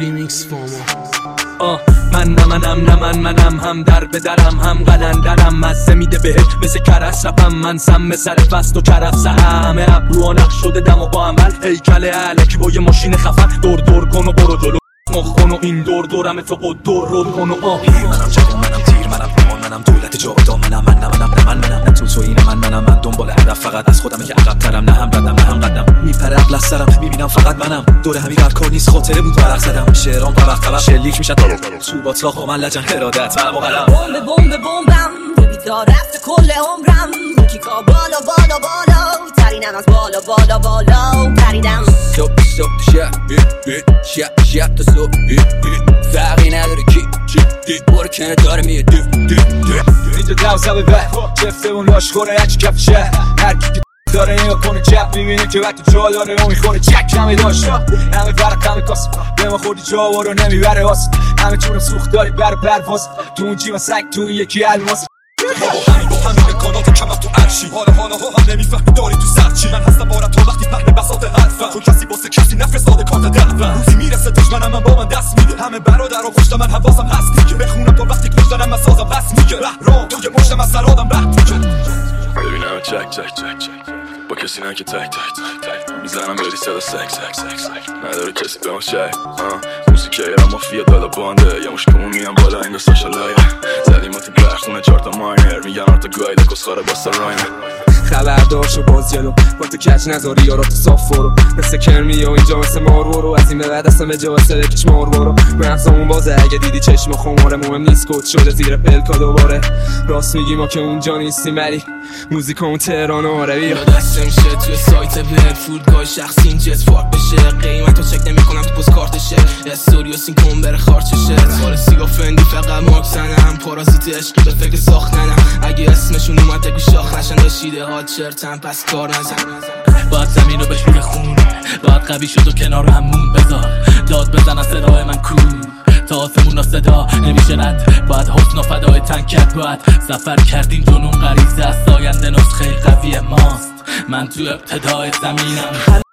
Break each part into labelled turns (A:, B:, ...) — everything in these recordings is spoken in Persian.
A: ریمیکس فاما.
B: منم هم در به درم هم قلندرم مزه میده بهت مثل کرس رپم من سم سر فست و کرف سه همه ابرو نقش شده دم و با عمل هیکل علکی با یه ماشین خفن دور کن و برو جلو مخ کن و این دورم تو خود دور کن و
C: منم جوان منم تیر منم امان منم دولت جاودا منم نه تو این من دنبال هدف فقط از خودم که عقب ترم نه هم ردم نه هم قدم میپره عقل از سرم میبینم فقط منم دور همین کار نیست خاطره بود ورق زدم شعرام طبق شلیک میشن تو باطلاق و من لجن ارادت و قلم
D: بمبم تو بیدار رفت کل عمرم کیکا بالا ترینم از بالا تریدم
B: صبح شب تا صبح فرقی نداره کی برو کنه داره میه اینجا دوزه به جفته اون لاشخوره هرچی کف شهر هر کی که داره نگاه کنه چپ میبینه که وقتی جا داره اون میخوره چک همه داشت همه فرق همه کاس به ما خوردی جا رو نمیبره واسه همه چونم سوخت داری بر پرواز تو اون جیما سگ تو اون یکی الماس همین کانات کمم تو عرشی حالا هم نمیفهمی داری تو سرچی من هستم بارم تو وقتی پهن بساط حرفم تو کسی واسه کسی نفرستاده کارت دفم روزی میرسه دشمنم من با من دست میده همه برادر و پشت من حواسم هست دیگه بخونم تا وقتی که دارم من سازم بس میگه راه توی مشتم از سر آدم رد میگه ببینم چک با کسی نه که تک میزنم بری صدا سک نداره کسی به ما شک موسیقی مافیا دالا بانده یا مشکمون میان بالا این دستاشا لایه زدیم تو برخونه 4 تا ماینر میگن آرتا گایده کسخاره با سراینه خبردار شو باز جلو با تو کج نذاری یارا تو صاف برو مثل کرمی و اینجا مثل مارورو از این به بعد اصلا به جا واسه بکش مارورو مغزمون بازه اگه دیدی چشم خماره مهم نیست کد شده زیر پلکا دوباره راست میگی ما که اونجا نیستیم ولی موزیکمون تهران و عربی
A: دسته میشه توی سایت بلد فودگاه شخصی این جت فارک بشه قیمتو چک نمیکنم تو پست کارتشه استوریو سین کن بره خارچشه سال سیگا فندی فقط مارک زنم پارازیت عشقی به فکر ساختنم اگه اسمشون اومد بگو شاخ نشن داشیده ها چرتم پس کار نزن
E: باید زمین رو بشوره خون باید قوی شد و کنار همون بذار داد بزن از صدای من کو تا آسمون ها صدا نمیشه رد باید حسن و فدای تنکت باید سفر کردیم جنون غریزه از ساینده نسخه قوی ماست من تو ابتدای زمینم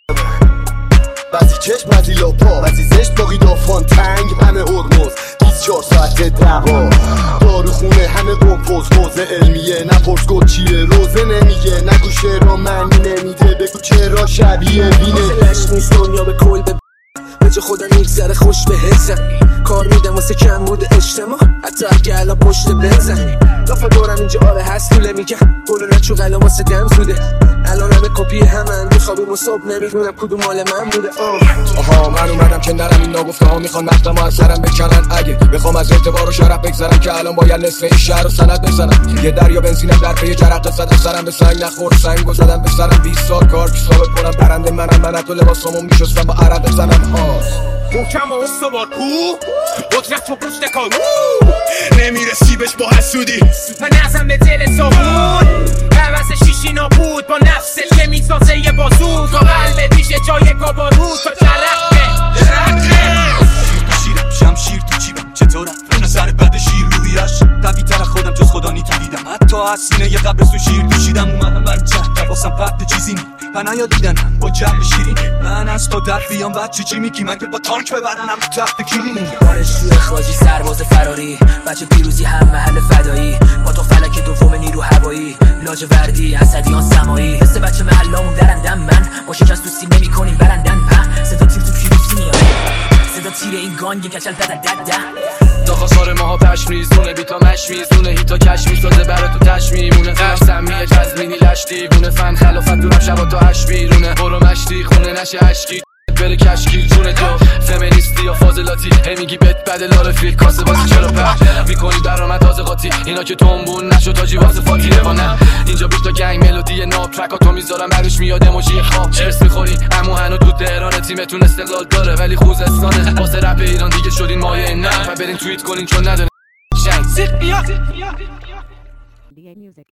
F: بعضی چشم بعضی لاپا بعضی زشت باقی دافان تنگ همه هرمز 24 ساعت دقا داروخونه همه قمپوز حوزه علمیه نپرس گل چیه روزه نمیگه نگو شعرها معنی نمیده بگو چرا شبیه بینه
A: لش نیست دنیا به کل به جا خودم میگذره خوش به حسم کار میدم واسه کم بود اجتماع حتی اگه الان پشت بنزن لافه دارم اینجا آره هست طوله میگم گلو نچو قلم واسه دم زوده الان همه کپی همن بخوابیم و صبح نمیدونم کدوم مال من بوده
C: آها من اومدم که نرم این ناگفته ها میخوان مقدم از سرم بکنن اگه بخوام از اعتبار و شرف بگذرم که الان باید نصف این شهر و سند بزنم یه دریا بنزینم در پی جرقه زدم سرم به سنگ نخورد سنگ زدم به سرم 20 سال کار که ثابت کنم برنده من تو لباسامو میشستم با عرق زنم
G: محکم و استوار قدرت و پشت کار نمیرسی بهش با حسودی من ازم به دل صابون حوث شیشی نابود با نفسش که میسازه یه بازو تا قلب دیشه جای کابارو تا جرقه شیرم شمشیر تو جیبم چطورم نظر بد شیر رویش قوی تر خودم جز خدا نیتیدم حتی از سینه یه قبل سو شیر کشیدم اومدم بر چه واسم پرد چیزی نی پنایا دیدنم با جمع شیرین من از تو در بیام بچه چی میگی من که با تانک ببرنم تو تخت کلینی
A: بارش روی خاجی سرباز فراری بچه پیروزی هم محل فدایی با تو فلک دوم نیرو هوایی لاجوردی اسدیان سمایی مثل بچه محلامون درندم من با شکست تو سینه میکنیم برندن صدا تیر تو پیروزی میاد صدا تیر این گانگ کچل دد داخل سار ماها پش میزونه بیتا مش میزونه هیتا کش میسازه برا تو تش میمونه فرش سمیه جزمینی لش دیوونه فن خلافت دورم شبا تا هش بیرونه برو مشتی خونه نشه عشقی بره کشکی جونه جو فمینیستی یا فاضلاتی میگی بت بده لارفی کاسه بازی چرا پخ میکنی برام تازه قاطی اینا که تنبون نشو تاجی واسه فاتی روانه اینجا بیتا گنگ ملودی ناب ترکا تو میذارم برش میاد اموجی خواب چرس میخوری امو هنو تو تهران تیمتون استقلال داره ولی خوزستانه واسه رپ ایران دیگه شدین مایه نه و برین توییت کنین چون نداره